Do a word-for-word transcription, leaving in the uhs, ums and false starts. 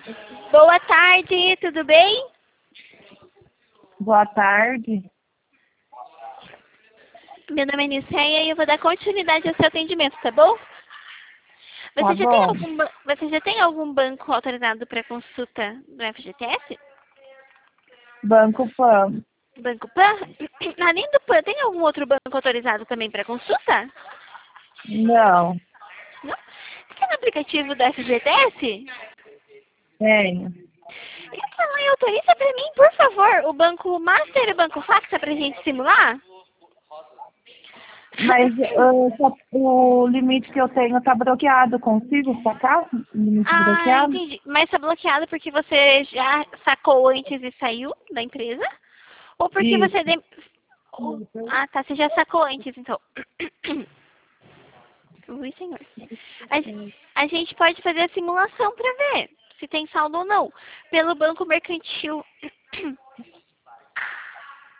Boa tarde, tudo bem? Boa tarde. Meu nome é Nisseia e eu vou dar continuidade ao seu atendimento, tá bom? Você, Tá já, tem bom. algum, ba- você já tem algum banco autorizado para consulta do F G T S? Banco Pan. Banco Pan? Além do Pan, tem algum outro banco autorizado também para consulta? Não, Não? Você tem no aplicativo do F G T S? tenho. Entra lá e autoriza para mim, por favor, o Banco Master e o Banco Faxa para a gente simular? Mas ah, só- o limite que eu tenho tá bloqueado. Consigo sacar o limite Ah, bloqueado? entendi. Mas tá bloqueado porque você já sacou antes e saiu da empresa? Ou porque você... Isso. De... ou- Ah, tá. Você já sacou antes, então. Ui, senhor. A, a gente pode fazer a simulação para ver se tem saldo ou não. Pelo banco mercantil